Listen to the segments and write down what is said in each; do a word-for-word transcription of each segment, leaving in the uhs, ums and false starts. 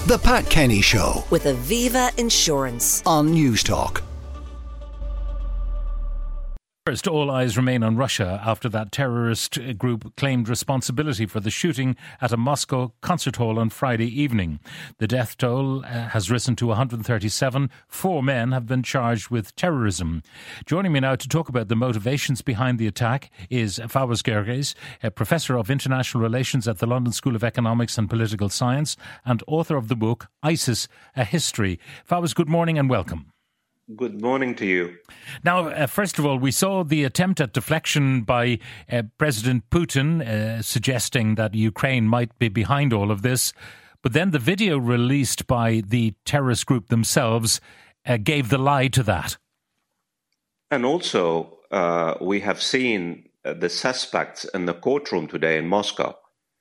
The Pat Kenny Show with Aviva Insurance on Newstalk. First, all eyes remain on Russia after that terrorist group claimed responsibility for the shooting at a Moscow concert hall on Friday evening. The death toll uh, has risen to one hundred thirty-seven. Four men have been charged with terrorism. Joining me now to talk about the motivations behind the attack is Fawaz Gerges, a Professor of International Relations at the London School of Economics and Political Science and author of the book ISIS, A History. Fawaz, good morning and welcome. Good morning to you. Now, uh, first of all, we saw the attempt at deflection by uh, President Putin, uh, suggesting that Ukraine might be behind all of this. But then the video released by the terrorist group themselves uh, gave the lie to that. And also, uh, we have seen uh, the suspects in the courtroom today in Moscow.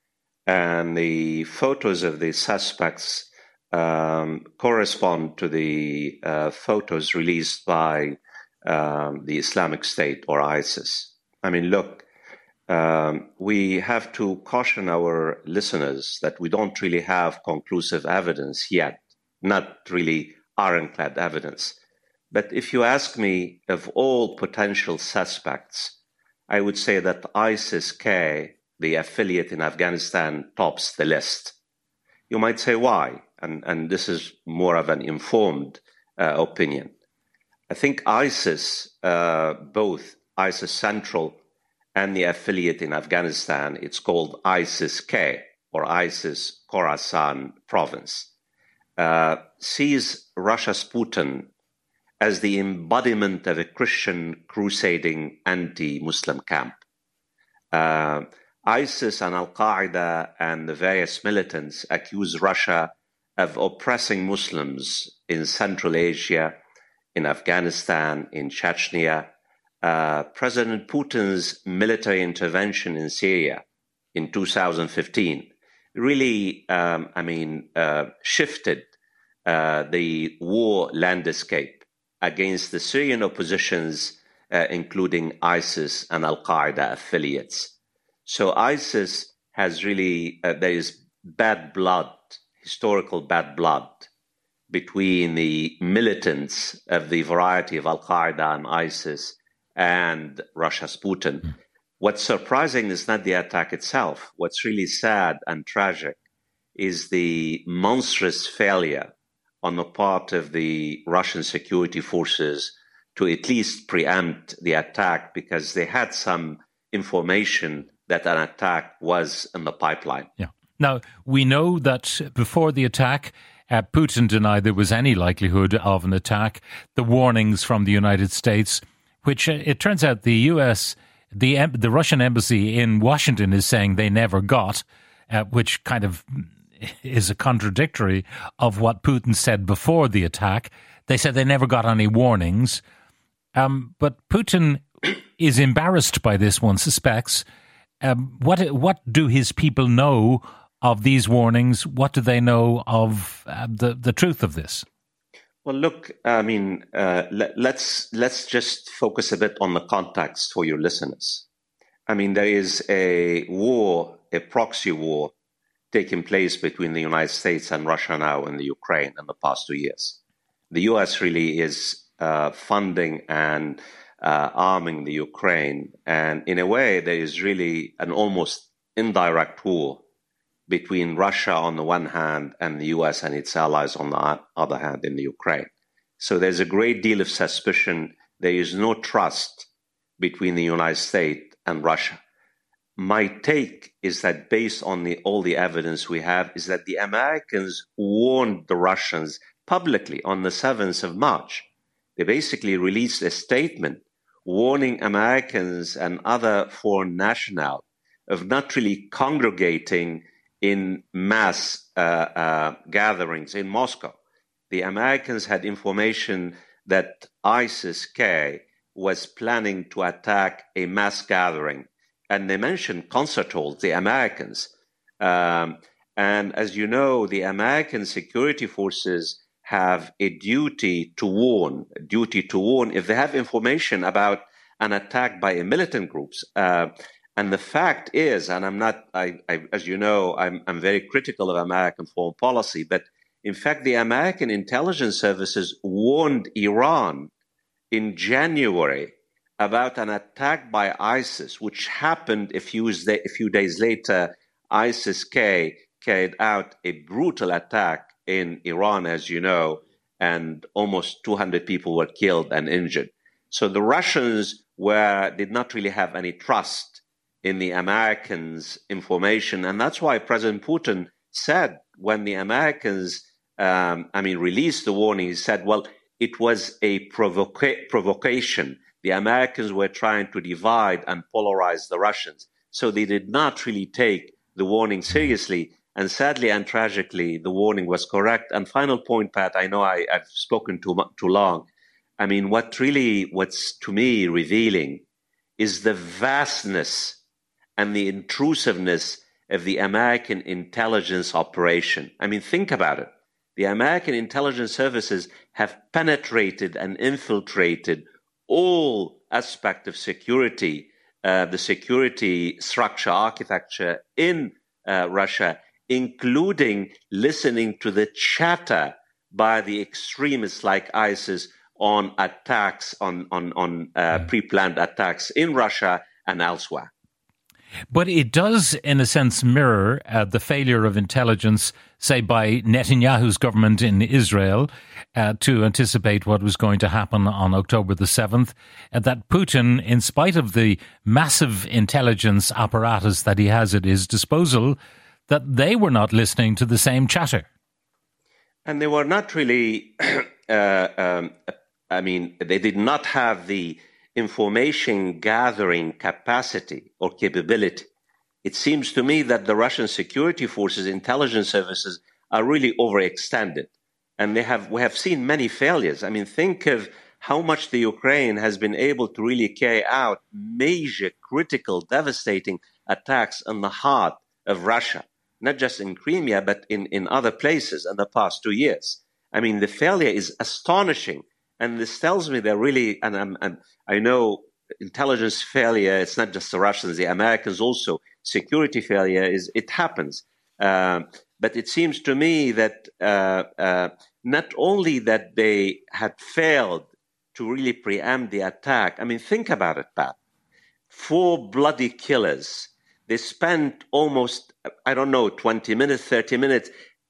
And the photos of the suspects Um, correspond to the uh, photos released by um, the Islamic State or ISIS. I mean, look, um, we have to caution our listeners that we don't really have conclusive evidence yet, not really ironclad evidence. But if you ask me, of all potential suspects, I would say that ISIS-K, the affiliate in Afghanistan, tops the list. You might say, why? And, and this is more of an informed uh, opinion. I think ISIS, uh, both ISIS Central and the affiliate in Afghanistan, it's called ISIS-K or ISIS Khorasan province, uh, sees Russia's Putin as the embodiment of a Christian crusading anti-Muslim camp. Uh, ISIS and Al-Qaeda and the various militants accuse Russia of oppressing Muslims in Central Asia, in Afghanistan, in Chechnya. Uh, President Putin's military intervention in Syria in two thousand fifteen really, um, I mean, uh, shifted uh, the war landscape against the Syrian oppositions, uh, including ISIS and Al-Qaeda affiliates. So ISIS has really, uh, there is bad blood, historical bad blood between the militants of the variety of Al-Qaeda and ISIS and Russia's Putin. Mm. What's surprising is not the attack itself. What's really sad and tragic is the monstrous failure on the part of the Russian security forces to at least preempt the attack, because they had some information that an attack was in the pipeline. Yeah. Now, we know that before the attack, uh, Putin denied there was any likelihood of an attack. The warnings from the United States, which uh, it turns out the U S, the the Russian embassy in Washington is saying they never got, uh, which kind of is a contradictory of what Putin said before the attack. They said they never got any warnings. Um, but Putin is embarrassed by this, one suspects. Um, what what do his people know of these warnings? What do they know of uh, the the truth of this? Well, look, I mean, uh, let, let's let's just focus a bit on the context for your listeners. I mean, there is a war, a proxy war, taking place between the United States and Russia now in the Ukraine in the past two years. The U S really is uh, funding and uh, arming the Ukraine, and in a way, there is really an almost indirect war between Russia on the one hand and the U S and its allies on the other hand in the Ukraine. So there's a great deal of suspicion. There is no trust between the United States and Russia. My take is that based on the, all the evidence we have, is that the Americans warned the Russians publicly on the seventh of March. They basically released a statement warning Americans and other foreign nationals of not really congregating in mass uh, uh, gatherings in Moscow. The Americans had information that ISIS-K was planning to attack a mass gathering. And they mentioned concert halls, the Americans. Um, and as you know, the American security forces have a duty to warn, a duty to warn if they have information about an attack by a militant groups. Uh, And the fact is, and I'm not, I, I, as you know, I'm, I'm very critical of American foreign policy, but In fact, the American intelligence services warned Iran in January about an attack by ISIS, which happened a few, a few days later. ISIS-K carried out a brutal attack in Iran, as you know, and almost two hundred people were killed and injured. So the Russians were did not really have any trust in the Americans' information. And that's why President Putin said when the Americans, um, I mean, released the warning, he said, well, it was a provoca- provocation. The Americans were trying to divide and polarize the Russians. So they did not really take the warning seriously. And sadly and tragically, the warning was correct. And final point, Pat, I know I, I've spoken too, too long. I mean, what really, what's to me revealing is the vastness and the intrusiveness of the American intelligence operation. I mean, think about it. The American intelligence services have penetrated and infiltrated all aspects of security, uh, the security structure, architecture in uh, Russia, including listening to the chatter by the extremists like ISIS on attacks, on, on, on uh, pre-planned attacks in Russia and elsewhere. But it does, in a sense, mirror uh, the failure of intelligence, say, by Netanyahu's government in Israel uh, to anticipate what was going to happen on October the seventh, uh, that Putin, in spite of the massive intelligence apparatus that he has at his disposal, that they were not listening to the same chatter. And they were not really, uh, um, I mean, they did not have the information gathering capacity or capability. It seems to me that the Russian security forces, intelligence services are really overextended. And they have, we have seen many failures. I mean, think of how much the Ukraine has been able to really carry out major, critical, devastating attacks in the heart of Russia, not just in Crimea, but in, in other places in the past two years. I mean, the failure is astonishing. And this tells me that really, and, I'm, and I know intelligence failure, it's not just the Russians, the Americans also, security failure, is it happens. Um, but it seems to me that uh, uh, not only that they had failed to really preempt the attack, I mean, think about it, Pat. Four bloody killers. They spent almost, I don't know, twenty minutes, thirty minutes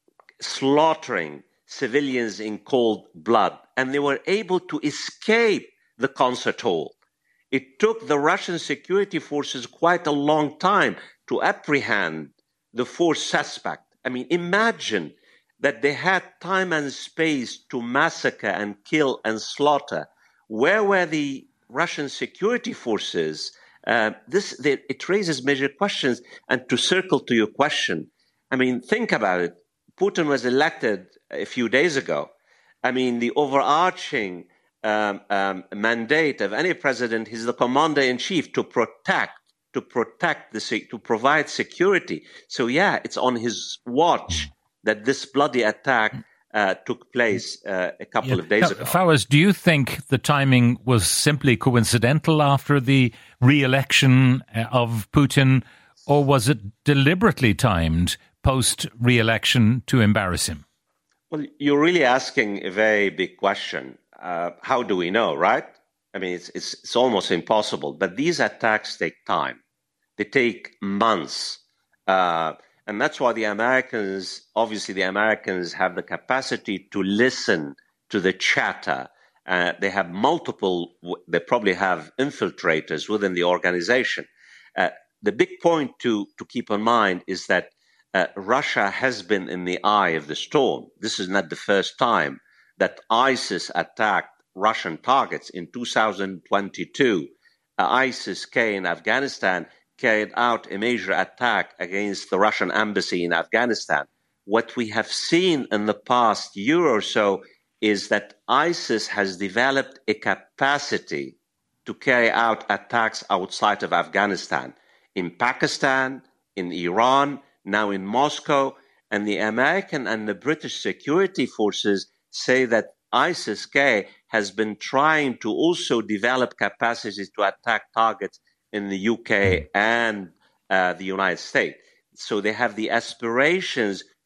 slaughtering civilians in cold blood, and they were able to escape the concert hall. It took the Russian security forces quite a long time to apprehend the four suspects. I mean, imagine that they had time and space to massacre and kill and slaughter. Where were the Russian security forces? Uh, this they, it raises major questions. And to circle to your question, I mean, think about it. Putin was elected a few days ago. I mean, the overarching um, um, mandate of any president is the commander-in-chief to protect, to protect, the, to provide security. So, yeah, it's on his watch that this bloody attack uh, took place uh, a couple yeah. of days ago. Fawaz, do you think the timing was simply coincidental after the re-election of Putin, or was it deliberately timed post-re-election to embarrass him? Well, you're really asking a very big question. Uh, how do we know, right? I mean, it's, it's it's almost impossible. But these attacks take time. They take months. Uh, and that's why the Americans, obviously the Americans have the capacity to listen to the chatter. Uh, they have multiple, they probably have infiltrators within the organization. Uh, the big point to, to keep in mind is that Uh, Russia has been in the eye of the storm. This is not the first time that ISIS attacked Russian targets. In two thousand twenty-two, uh, ISIS-K in Afghanistan carried out a major attack against the Russian embassy in Afghanistan. What we have seen in the past year or so is that ISIS has developed a capacity to carry out attacks outside of Afghanistan, in Pakistan, in Iran, now in Moscow, and the American and the British security forces say that ISIS-K has been trying to also develop capacities to attack targets in the U K and uh, the United States. So they have the aspirations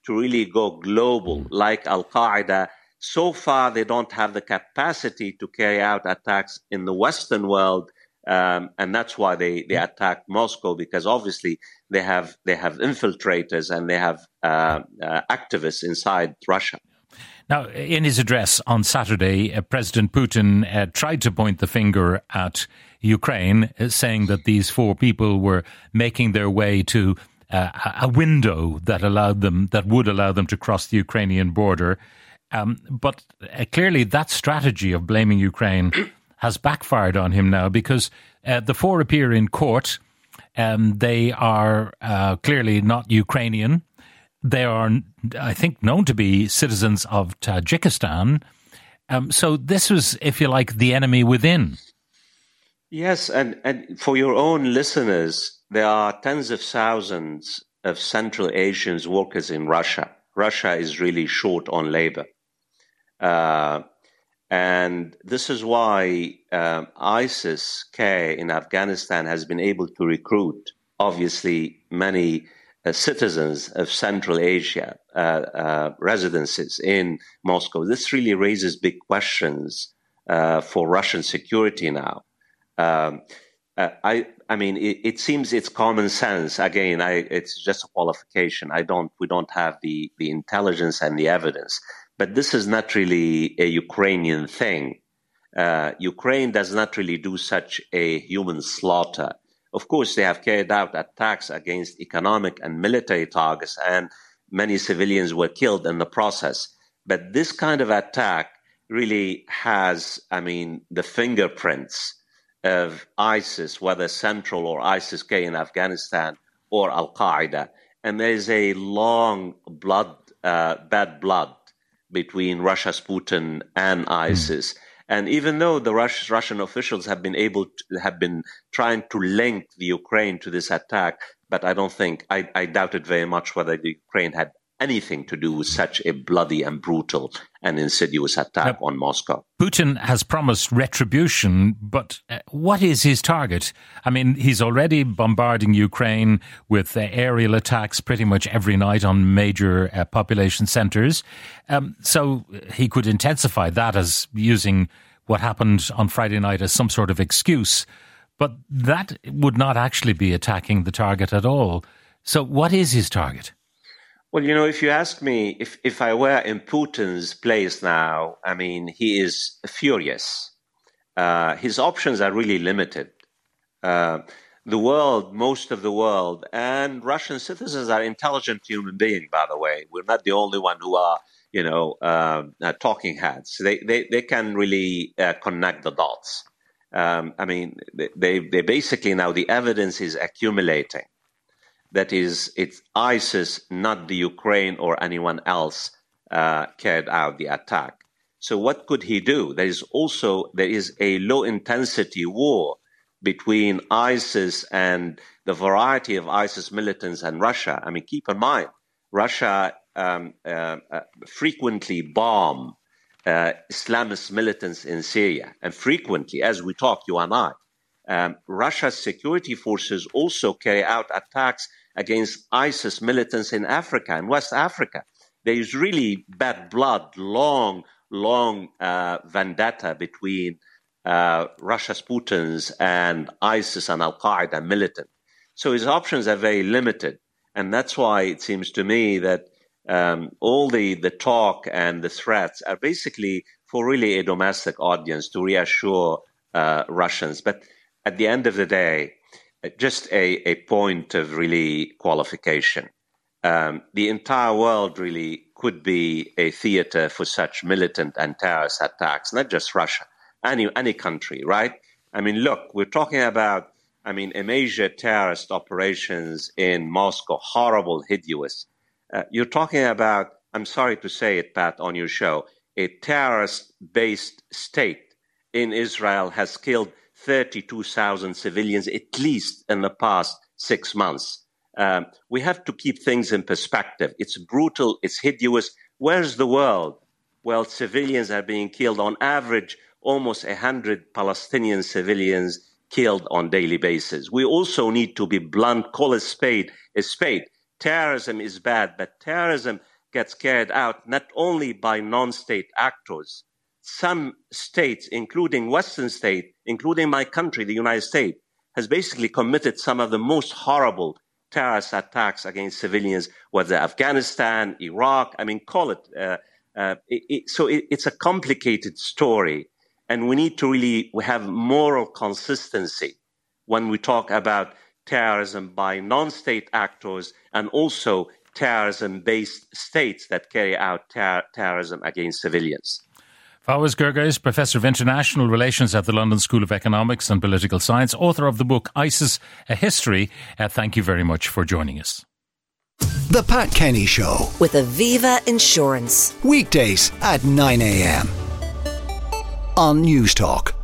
to really go global, like Al-Qaeda. So far, they don't have the capacity to carry out attacks in the Western world, um, and that's why they, they attacked Moscow, because obviously they have they have infiltrators and they have uh, uh, activists inside Russia. Now, in his address on Saturday, uh, President Putin uh, tried to point the finger at Ukraine, uh, saying that these four people were making their way to uh, a window that allowed them, that would allow them to cross the Ukrainian border. Um, but uh, clearly that strategy of blaming Ukraine has backfired on him now, because uh, the four appear in court. Um, they are uh, clearly not Ukrainian. They are, I think, known to be citizens of Tajikistan. Um, so this was, if you like, the enemy within. Yes, and, and for your own listeners, there are tens of thousands of Central Asian workers in Russia. Russia is really short on labor. Uh, and this is why um, ISIS-K in Afghanistan has been able to recruit, obviously, many uh, citizens of Central Asia, uh, uh, residences in Moscow. This really raises big questions uh, for Russian security now. Um, uh, I, I mean, it, it seems it's common sense. Again, I, it's just a qualification. I don't, we don't have the, the intelligence and the evidence. But this is not really a Ukrainian thing. Uh, Ukraine does not really do such a human slaughter. Of course, they have carried out attacks against economic and military targets, and many civilians were killed in the process. But this kind of attack really has, I mean, the fingerprints of ISIS, whether Central or ISIS-K in Afghanistan or Al-Qaeda. And there is a long blood, uh, bad blood between Russia's Putin and ISIS. Mm. And even though the Rus- Russian officials have been able to, have been trying to link the Ukraine to this attack, but I don't think, I, I doubt it very much whether the Ukraine had anything to do with such a bloody and brutal and insidious attack now, on Moscow. Putin has promised retribution, but uh, what is his target? I mean, he's already bombarding Ukraine with uh, aerial attacks pretty much every night on major uh, population centers. Um, so he could intensify that as using what happened on Friday night as some sort of excuse. But that would not actually be attacking the target at all. So what is his target? Well, you know, if you ask me, if, if I were in Putin's place now, I mean, he is furious. Uh, his options are really limited. Uh, the world, most of the world, and Russian citizens are intelligent human beings, by the way. We're not the only one who are, you know, uh, uh, talking heads. They, they, they can really uh, connect the dots. Um, I mean, they, they basically now, the evidence is accumulating. That is, it's ISIS, not the Ukraine or anyone else uh, carried out the attack. So what could he do? There is also, there is a low-intensity war between ISIS and the variety of ISIS militants and Russia. I mean, keep in mind, Russia um, uh, uh, frequently bomb uh, Islamist militants in Syria. And frequently, as we talk, you and I, Um, Russia's security forces also carry out attacks against ISIS militants in Africa, in West Africa. There is really bad blood, long, long uh, vendetta between uh, Russia's Putin's and ISIS and Al-Qaeda militant. So his options are very limited. And that's why it seems to me that um, all the, the talk and the threats are basically for really a domestic audience to reassure uh, Russians. But at the end of the day, just a, a point of really qualification. Um, the entire world really could be a theater for such militant and terrorist attacks, not just Russia, any, any country, right? I mean, look, we're talking about, I mean, a major terrorist operations in Moscow, horrible, hideous. Uh, you're talking about, I'm sorry to say it, Pat, on your show, a terrorist-based state in Israel has killed thirty-two thousand civilians, at least in the past six months. Um, we have to keep things in perspective. It's brutal. It's hideous. Where's the world? Well, civilians are being killed on average, almost one hundred Palestinian civilians killed on daily basis. We also need to be blunt, call a spade a spade. Terrorism is bad, but terrorism gets carried out not only by non-state actors. Some states, including Western states, including my country, the United States, has basically committed some of the most horrible terrorist attacks against civilians, whether Afghanistan, Iraq, I mean, call it. Uh, uh, it, it so it, it's a complicated story. And we need to really have moral consistency when we talk about terrorism by non-state actors and also terrorism-based states that carry out ter- terrorism against civilians. Fawaz Gerges, Professor of International Relations at the London School of Economics and Political Science, author of the book ISIS, A History. Uh, thank you very much for joining us. The Pat Kenny Show. With Aviva Insurance. Weekdays at nine a.m. on News Talk.